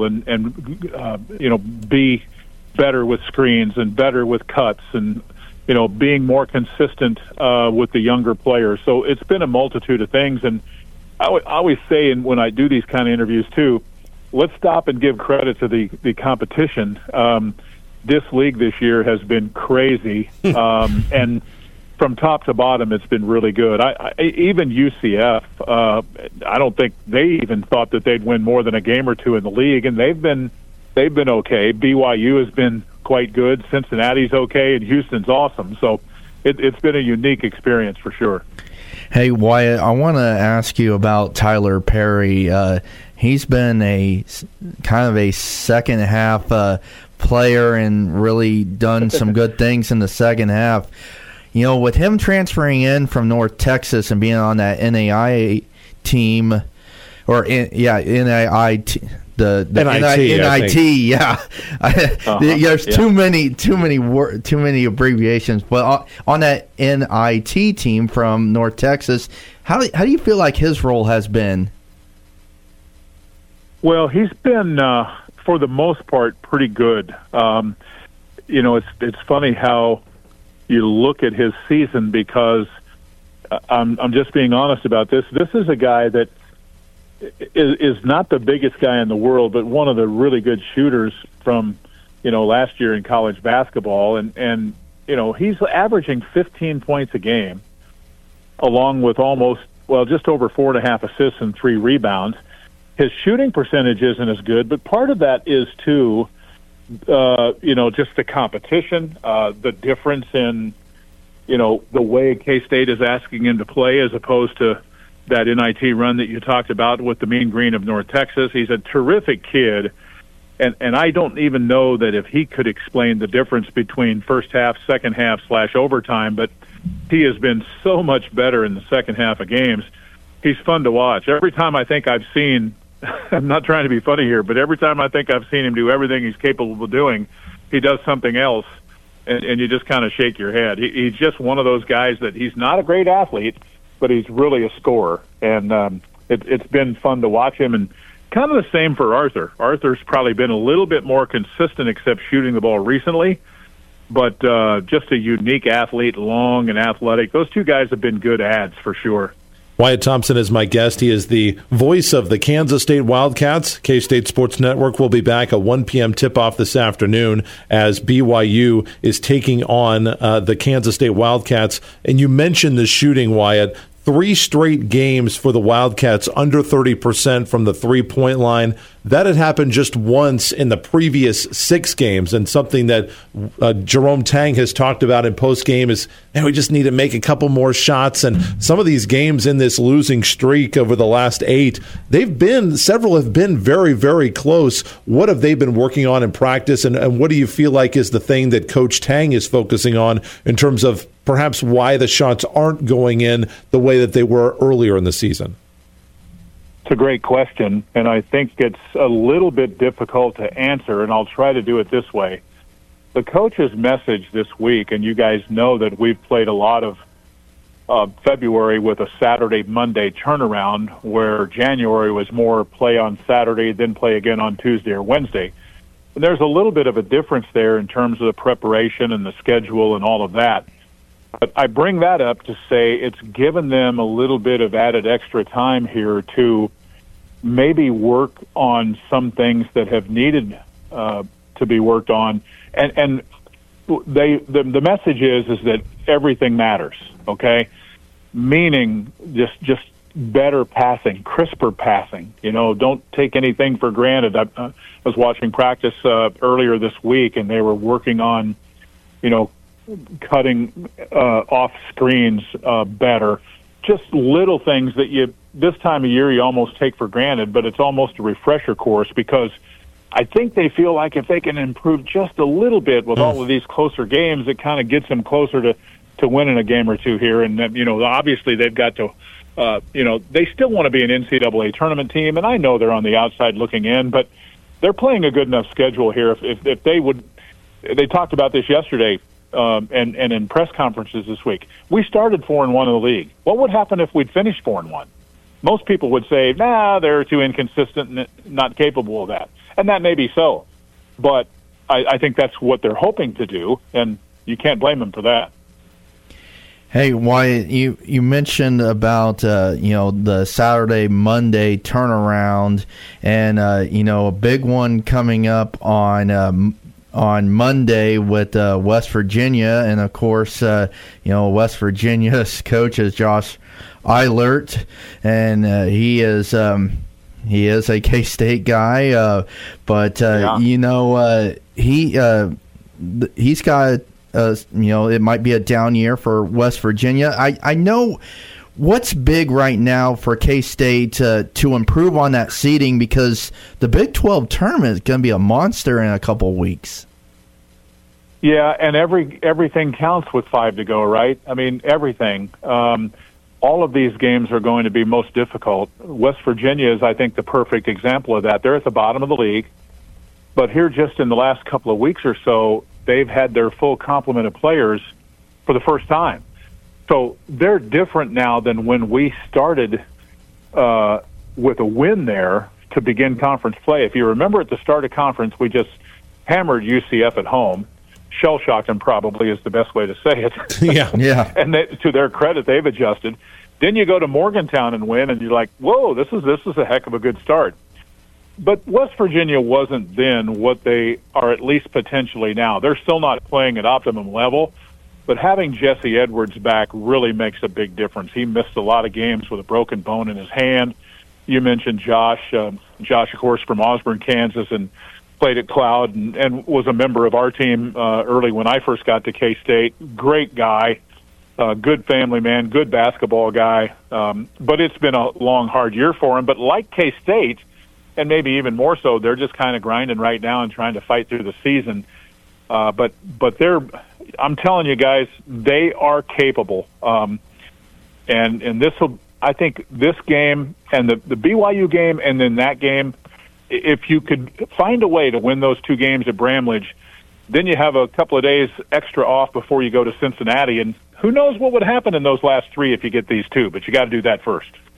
and be better with screens and better with cuts and, being more consistent with the younger players. So it's been a multitude of things. And I always say, and when I do these kind of interviews too, let's stop and give credit to the competition. This league this year has been crazy. And from top to bottom, it's been really good. Even UCF, I don't think they even thought that they'd win more than a game or two in the league, and they've been okay. BYU has been quite good. Cincinnati's okay, and Houston's awesome. So it's been a unique experience for sure. Hey, Wyatt, I want to ask you about Tyler Perry. He's been a kind of a second half player and really done some good things in the second half. With him transferring in from North Texas and being on that NAIA team, or NIT, yeah. There's too many abbreviations, but on that NIT team from North Texas, how do you feel like his role has been? Well, he's been for the most part pretty good. It's funny how you look at his season, because I'm just being honest about this. This is a guy that is not the biggest guy in the world, but one of the really good shooters from, last year in college basketball. And he's averaging 15 points a game, along with just over 4.5 assists and 3 rebounds. His shooting percentage isn't as good, but part of that is too, just the competition, the difference in, the way K-State is asking him to play as opposed to that NIT run that you talked about with the Mean Green of North Texas. He's a terrific kid, and I don't even know that if he could explain the difference between first half, second half / overtime, but he has been so much better in the second half of games. He's fun to watch. Every time I think I've seen I'm not trying to be funny here, but every time I think I've seen him do everything he's capable of doing, he does something else, and you just kind of shake your head. He's just one of those guys that he's not a great athlete, but he's really a scorer. And it's been fun to watch him and kind of the same for Arthur. Arthur's probably been a little bit more consistent, except shooting the ball recently. But just a unique athlete, long and athletic. Those two guys have been good adds for sure. Wyatt Thompson is my guest. He is the voice of the Kansas State Wildcats. K-State Sports Network will be back at 1 p.m. tip-off this afternoon as BYU is taking on the Kansas State Wildcats. And you mentioned the shooting, Wyatt. 3 straight games for the Wildcats under 30% from the three-point line. That had happened just once in the previous 6 games, and something that Jerome Tang has talked about in post-game is, man, we just need to make a couple more shots. And some of these games in this losing streak over the last 8, several have been very, very close. What have they been working on in practice, and what do you feel like is the thing that Coach Tang is focusing on in terms of perhaps why the shots aren't going in the way that they were earlier in the season? It's a great question, and I think it's a little bit difficult to answer, and I'll try to do it this way. The coach's message this week, and you guys know that we've played a lot of February with a Saturday-Monday turnaround, where January was more play on Saturday, then play again on Tuesday or Wednesday. And there's a little bit of a difference there in terms of the preparation and the schedule and all of that. But I bring that up to say it's given them a little bit of added extra time here to maybe work on some things that have needed to be worked on. And the message is that everything matters, okay? Meaning just better passing, crisper passing. Don't take anything for granted. I was watching practice earlier this week, and they were working on, cutting off screens better. Just little things that this time of year you almost take for granted, but it's almost a refresher course, because I think they feel like if they can improve just a little bit with all of these closer games, it kind of gets them closer to winning a game or two here. And, obviously they've got to, they still want to be an NCAA tournament team, and I know they're on the outside looking in, but they're playing a good enough schedule here. If they would, they talked about this yesterday, and in press conferences this week. We started 4-1 in the league. What would happen if we'd finished 4-1? Most people would say, they're too inconsistent and not capable of that. And that may be so. But I think that's what they're hoping to do, and you can't blame them for that. Hey, Wyatt, you mentioned about the Saturday-Monday turnaround, and a big one coming up on Monday with West Virginia, and of course, West Virginia's coach is Josh Eilert, and he is a K-State guy, but he's got it might be a down year for West Virginia. I know. What's big right now for K-State to improve on that seeding, because the Big 12 tournament is going to be a monster in a couple of weeks? Yeah, and everything counts with 5 to go, right? I mean, everything. All of these games are going to be most difficult. West Virginia is, I think, the perfect example of that. They're at the bottom of the league, but here just in the last couple of weeks or so, they've had their full complement of players for the first time. So they're different now than when we started with a win there to begin conference play. If you remember at the start of conference, we just hammered UCF at home. Shell-shocked them probably is the best way to say it. Yeah. And to their credit, they've adjusted. Then you go to Morgantown and win, and you're like, whoa, this is a heck of a good start. But West Virginia wasn't then what they are at least potentially now. They're still not playing at optimum level, but having Jesse Edwards back really makes a big difference. He missed a lot of games with a broken bone in his hand. You mentioned Josh, of course, from Osborne, Kansas, and played at Cloud and was a member of our team early when I first got to K-State. Great guy, good family man, good basketball guy. But it's been a long, hard year for him. But like K-State, and maybe even more so, they're just kind of grinding right now and trying to fight through the season. But I'm telling you guys, they are capable. And this will, I think, this game and the BYU game and then that game, if you could find a way to win those 2 games at Bramlage, then you have a couple of days extra off before you go to Cincinnati. And who knows what would happen in those last 3 if you get these 2, but you got to do that first.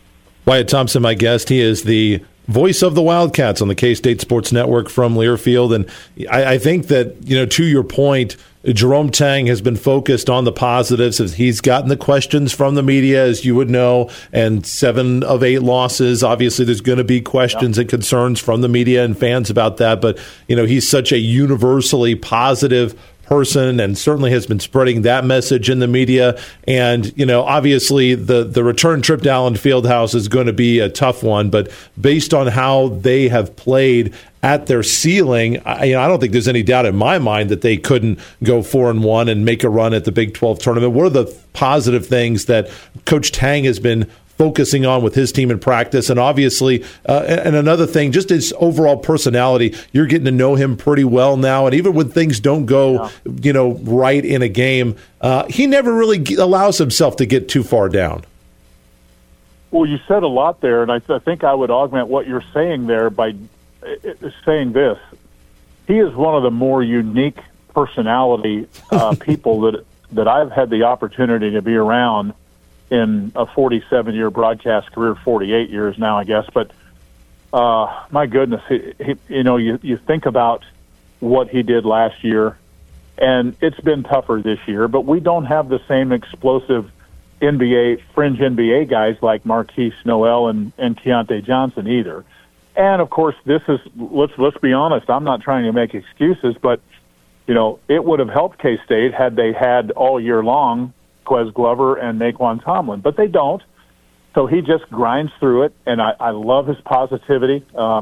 Wyatt Thompson, my guest. He is the voice of the Wildcats on the K-State Sports Network from Learfield. And I think that, to your point, Jerome Tang has been focused on the positives. He's gotten the questions from the media, as you would know, and 7 of 8 losses. Obviously, there's going to be questions and concerns from the media and fans about that. But, he's such a universally positive person and certainly has been spreading that message in the media. And, obviously the return trip to Allen Fieldhouse is going to be a tough one, but based on how they have played at their ceiling, I don't think there's any doubt in my mind that they couldn't go 4-1 and make a run at the Big 12 tournament. What are the positive things that Coach Tang has been focusing on with his team in practice? And obviously, and another thing, just his overall personality, you're getting to know him pretty well now. And even when things don't go, right in a game, he never really allows himself to get too far down. Well, you said a lot there, and I think I would augment what you're saying there by saying this. He is one of the more unique personality people that I've had the opportunity to be around in a 47-year broadcast career, 48 years now, I guess. But my goodness, you think about what he did last year, and it's been tougher this year. But we don't have the same explosive fringe NBA guys like Marquise Noel and Keontae Johnson either. And of course, this is let's be honest. I'm not trying to make excuses, but it would have helped K-State had they had all year long Quez Glover and Naquan Tomlin, but they don't. So he just grinds through it, and I love his positivity.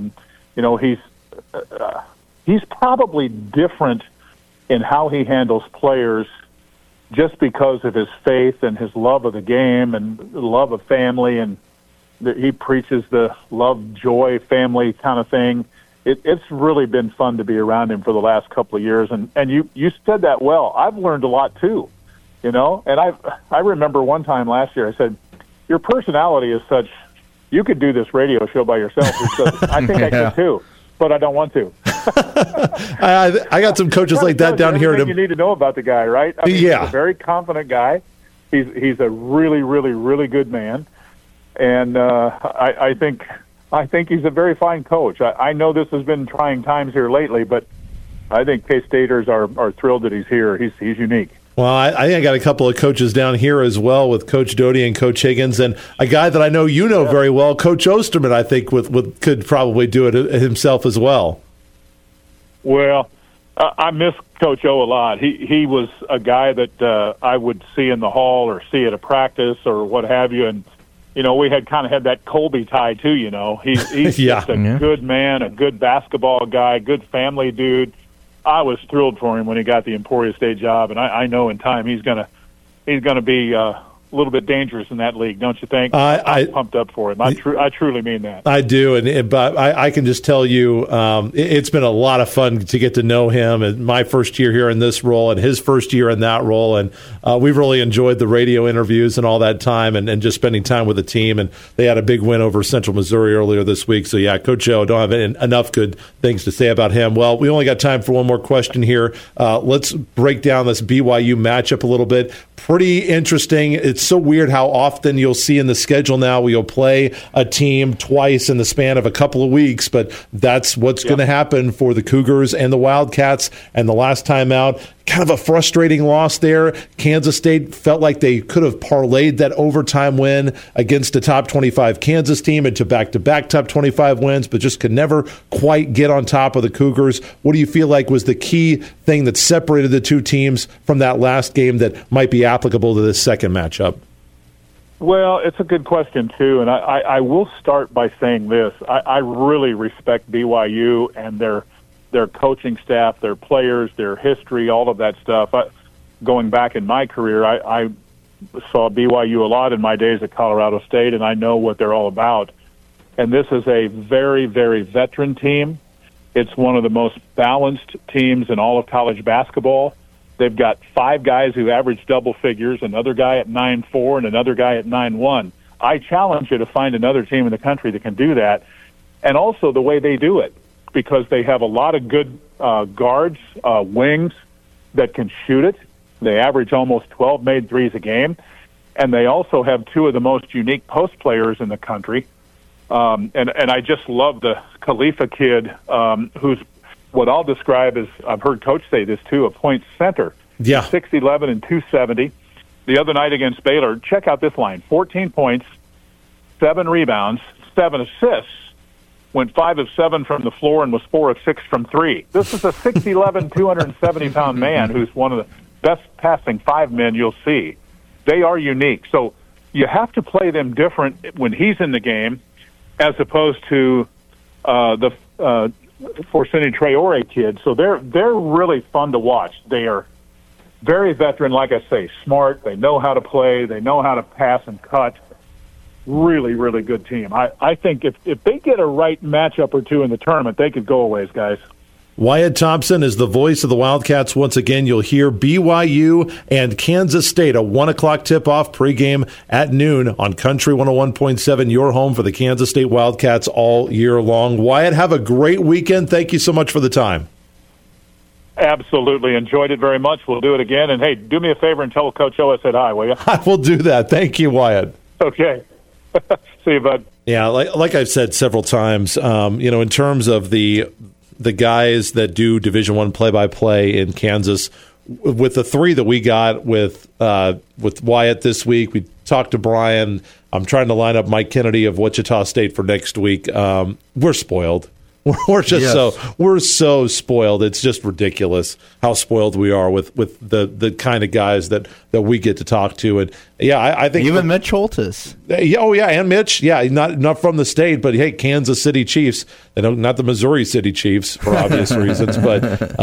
He's probably different in how he handles players just because of his faith and his love of the game and love of family, and he preaches the love, joy, family kind of thing. It's really been fun to be around him for the last couple of years, and you said that well. I've learned a lot too. And I remember one time last year I said, your personality is such, you could do this radio show by yourself. I think I could too, but I don't want to. I got some coaches like that down here. You need to know about the guy, right? Yeah. He's a very confident guy. He's a really, really, really good man. And I think he's a very fine coach. I know this has been trying times here lately, but I think K-Staters are thrilled that he's here. He's unique. Well, I think I got a couple of coaches down here as well with Coach Doty and Coach Higgins, and a guy that I know very well, Coach Osterman, I think could probably do it himself as well. Well, I miss Coach O a lot. He was a guy that I would see in the hall or see at a practice or what have you, and we had kind of had that Colby tie too. He's just a good man, a good basketball guy, good family dude. I was thrilled for him when he got the Emporia State job, and I know in time he's gonna be a little bit dangerous in that league, don't you think? I'm pumped up for him. I truly mean that. I do, but I can just tell you, it's been a lot of fun to get to know him. And my first year here in this role, and his first year in that role, and we've really enjoyed the radio interviews and all that time, and just spending time with the team. And they had a big win over Central Missouri earlier this week. So yeah, Coach Joe, don't have enough good things to say about him. Well, we only got time for one more question here. Let's break down this BYU matchup a little bit. Pretty interesting. It's so weird how often you'll see in the schedule now where you'll play a team twice in the span of a couple of weeks, but that's what's going to happen for the Cougars and the Wildcats. And the last time out, kind of a frustrating loss there. Kansas State felt like they could have parlayed that overtime win against a top 25 Kansas team into back-to-back top 25 wins, but just could never quite get on top of the Cougars. What do you feel like was the key thing that separated the two teams from that last game that might be applicable to this second matchup? Well, it's a good question, too, and I will start by saying this. I really respect BYU and their coaching staff, their players, their history, all of that stuff. Going back in my career, I saw BYU a lot in my days at Colorado State, and I know what they're all about. And this is a very, very veteran team. It's one of the most balanced teams in all of college basketball. They've got 5 guys who average double figures, another guy at 9.4 and another guy at 9.1. I challenge you to find another team in the country that can do that, and also the way they do it, because they have a lot of good guards, wings that can shoot it. They average almost 12 made threes a game, and they also have 2 of the most unique post players in the country, And I just love the Khalifa kid, who's what I'll describe as, I've heard Coach say this too, a point center. Yeah. 6'11" and 270. The other night against Baylor, check out this line, 14 points, 7 rebounds, 7 assists, went 5 of 7 from the floor and was 4 of 6 from 3. This is a 6'11", 270-pound man who's one of the best passing 5 men you'll see. They are unique. So you have to play them different when he's in the game as opposed to the Forcini Traore kid. So they're really fun to watch. They are very veteran, like I say, smart. They know how to play. They know how to pass and cut. Really, really good team. I think if they get a right matchup or two in the tournament, they could go a ways, guys. Wyatt Thompson is the voice of the Wildcats. Once again, you'll hear BYU and Kansas State, a 1 o'clock tip-off pregame at noon on Country 101.7, your home for the Kansas State Wildcats all year long. Wyatt, have a great weekend. Thank you so much for the time. Absolutely. Enjoyed it very much. We'll do it again. And, hey, do me a favor and tell Coach O I said hi, will you? I will do that. Thank you, Wyatt. Okay. See you, bud. Yeah, like I've said several times, in terms of the guys that do Division I play-by-play in Kansas, with the 3 that we got with Wyatt this week, we talked to Brian. I'm trying to line up Mike Kennedy of Wichita State for next week. We're spoiled. We're just we're so spoiled. It's just ridiculous how spoiled we are with the kind of guys that we get to talk to. And I think even Mitch Holtis. And Mitch. Yeah, not from the state, but hey, Kansas City Chiefs. Not the Missouri City Chiefs for obvious reasons, but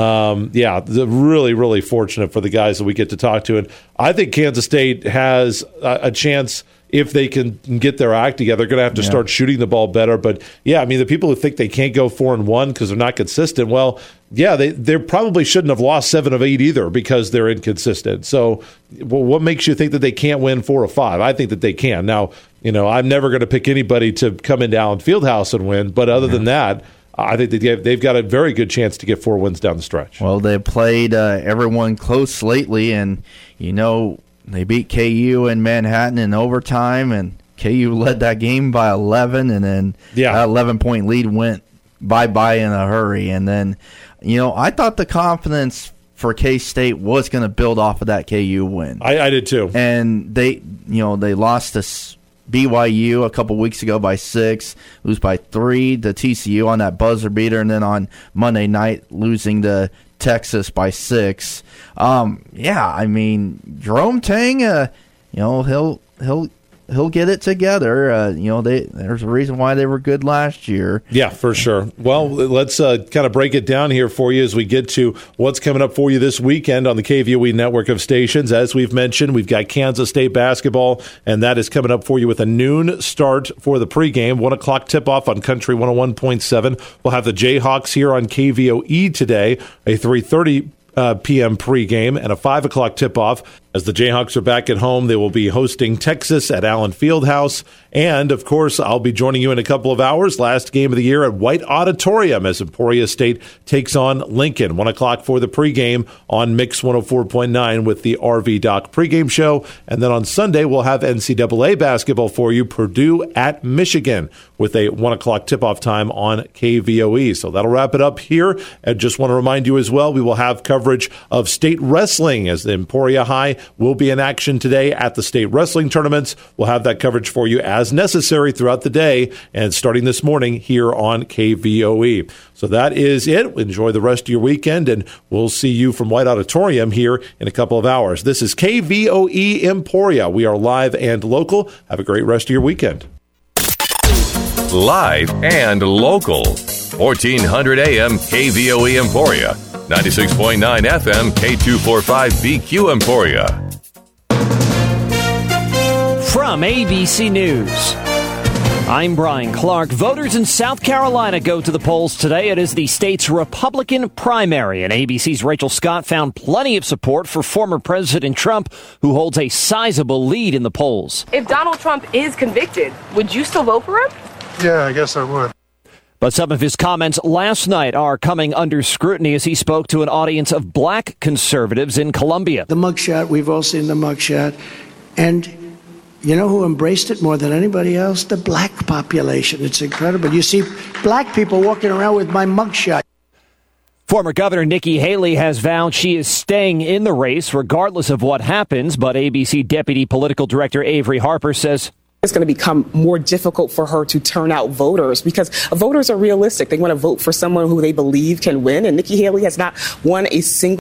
really, really fortunate for the guys that we get to talk to. And I think Kansas State has a chance. If they can get their act together, they're going to have to start shooting the ball better. But, the people who think they can't go 4-1 because they're not consistent, they probably shouldn't have lost 7 of 8 either because they're inconsistent. So what makes you think that they can't win 4 of 5? I think that they can. Now, I'm never going to pick anybody to come into Allen Fieldhouse and win. But other than that, I think they've got a very good chance to get 4 wins down the stretch. Well, they've played everyone close lately, and, they beat KU in Manhattan in overtime, and KU led that game by 11, and then that 11-point lead went bye-bye in a hurry. And then, I thought the confidence for K-State was going to build off of that KU win. I did too. And they lost to BYU a couple weeks ago by 6, lose by 3 to TCU on that buzzer beater, and then on Monday night losing to Texas by 6. Jerome Tang, he'll get it together. There's a reason why they were good last year. Yeah, for sure. Well, let's kind of break it down here for you as we get to what's coming up for you this weekend on the KVOE network of stations. As we've mentioned, we've got Kansas State basketball, and that is coming up for you with a noon start for the pregame, 1 o'clock tip-off on Country 101.7. We'll have the Jayhawks here on KVOE today, a 3:30 p.m. pregame and a 5 o'clock tip-off. As the Jayhawks are back at home, they will be hosting Texas at Allen Fieldhouse. And, of course, I'll be joining you in a couple of hours. Last game of the year at White Auditorium as Emporia State takes on Lincoln. 1 o'clock for the pregame on Mix 104.9 with the RV Doc pregame show. And then on Sunday, we'll have NCAA basketball for you. Purdue at Michigan with a 1 o'clock tip-off time on KVOE. So that'll wrap it up here. And just want to remind you as well, we will have coverage of state wrestling as the Emporia High will be in action today at the state wrestling tournaments. We'll have that coverage for you as necessary throughout the day and starting this morning here on KVOE. So that is it. Enjoy the rest of your weekend, and we'll see you from White Auditorium here in a couple of hours. This is KVOE Emporia. We are live and local. Have a great rest of your weekend. Live and local. 1400 AM KVOE Emporia. 96.9 FM K245BQ Emporia. From ABC News, I'm Brian Clark. Voters in South Carolina go to the polls today. It is the state's Republican primary, and ABC's Rachel Scott found plenty of support for former President Trump, who holds a sizable lead in the polls. If Donald Trump is convicted, would you still vote for him? Yeah, I guess I would. But some of his comments last night are coming under scrutiny as he spoke to an audience of black conservatives in Columbia. The mugshot, we've all seen the mugshot, and You know who embraced it more than anybody else? The black population. It's incredible. You see black people walking around with my mugshot. Former Governor Nikki Haley has vowed she is staying in the race regardless of what happens, but ABC Deputy Political Director Avery Harper says it's going to become more difficult for her to turn out voters because voters are realistic. They want to vote for someone who they believe can win, and Nikki Haley has not won a single